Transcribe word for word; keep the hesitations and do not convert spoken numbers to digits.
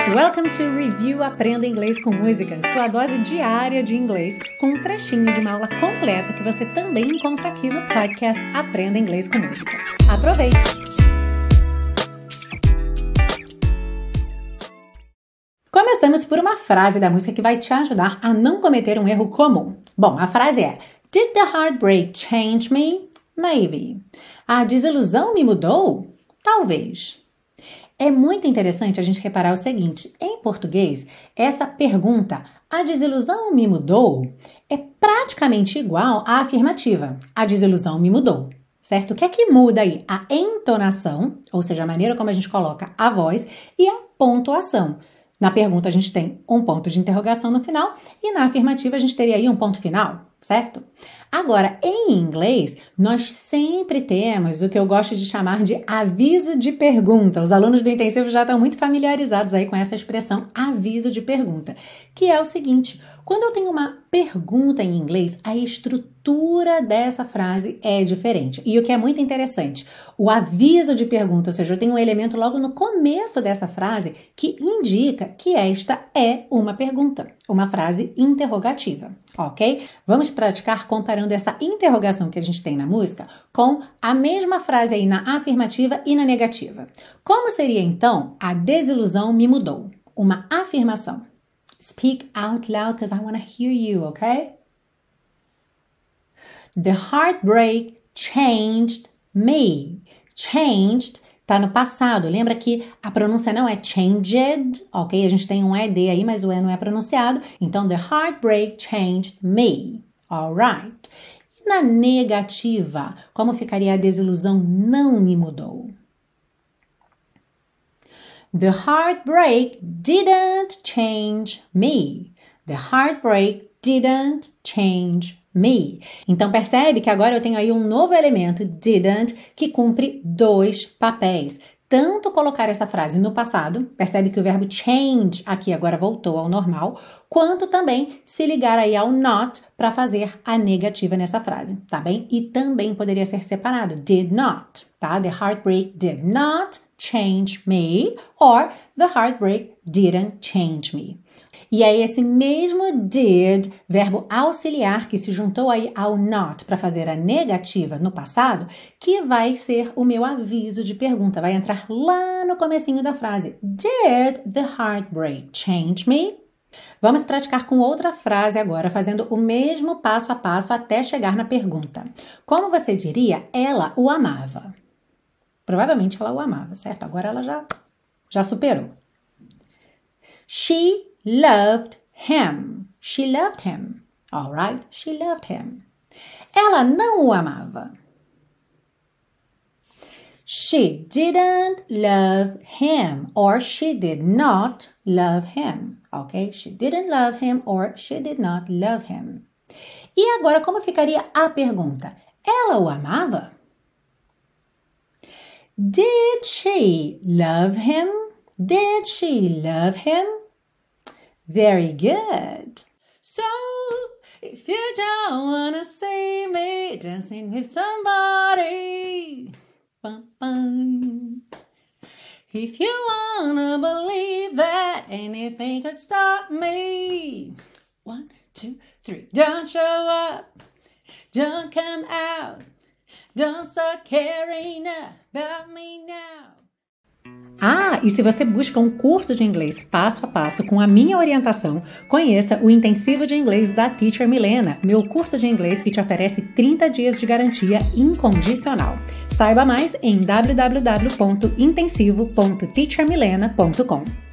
Welcome to Review Aprenda Inglês com Música, sua dose diária de inglês, com um trechinho de uma aula completa que você também encontra aqui no podcast Aprenda Inglês com Música. Aproveite! Começamos por uma frase da música que vai te ajudar a não cometer um erro comum. Bom, a frase é: Did the heartbreak change me? Maybe. A desilusão me mudou? Talvez. É muito interessante a gente reparar o seguinte: em português, essa pergunta, a desilusão me mudou, é praticamente igual à afirmativa, a desilusão me mudou, certo? O que é que muda aí? A entonação, ou seja, a maneira como a gente coloca a voz, e a pontuação. Na pergunta a gente tem um ponto de interrogação no final e na afirmativa a gente teria aí um ponto final, certo? Agora, em inglês, nós sempre temos o que eu gosto de chamar de aviso de pergunta. Os alunos do intensivo já estão muito familiarizados aí com essa expressão aviso de pergunta, que é o seguinte: quando eu tenho uma pergunta em inglês, a estrutura dessa frase é diferente. E o que é muito interessante, o aviso de pergunta, ou seja, eu tenho um elemento logo no começo dessa frase que indica que esta é uma pergunta, uma frase interrogativa, ok? Vamos praticar comparando essa interrogação que a gente tem na música com a mesma frase aí na afirmativa e na negativa. Como seria então a desilusão me mudou? Uma afirmação. Speak out loud because I want to hear you, okay? The heartbreak changed me. Changed tá no passado. Lembra que a pronúncia não é changed, ok? A gente tem um E D aí, mas o E não é pronunciado. Então, the heartbreak changed me. Alright. E na negativa, como ficaria a desilusão não me mudou? The heartbreak didn't change me. The heartbreak didn't change me. Então, percebe que agora eu tenho aí um novo elemento, didn't, que cumpre dois papéis. Tanto colocar essa frase no passado, percebe que o verbo change aqui agora voltou ao normal, quanto também se ligar aí ao not para fazer a negativa nessa frase, tá bem? E também poderia ser separado, did not, tá? The heartbreak did not change me, or the heartbreak didn't change me. E é esse mesmo did, verbo auxiliar que se juntou aí ao not para fazer a negativa no passado, que vai ser o meu aviso de pergunta. Vai entrar lá no comecinho da frase. Did the heartbreak change me? Vamos praticar com outra frase agora, fazendo o mesmo passo a passo até chegar na pergunta. Como você diria, ela o amava? Provavelmente ela o amava, certo? Agora ela já, já superou. She loved him. She loved him. All right? She loved him. Ela não o amava. She didn't love him, or she did not love him. Ok? She didn't love him, or she did not love him. E agora, como ficaria a pergunta? Ela o amava? Did she love him? Did she love him? Very good. So, if you don't wanna see me dancing with somebody, bum, bum. If you wanna believe that anything could stop me, one, two, three. Don't show up, don't come out, don't start caring about me now. Ah, e se você busca um curso de inglês passo a passo com a minha orientação, conheça o Intensivo de Inglês da Teacher Milena, meu curso de inglês que te oferece trinta dias de garantia incondicional. Saiba mais em w w w ponto intensivo ponto teacher milena ponto com.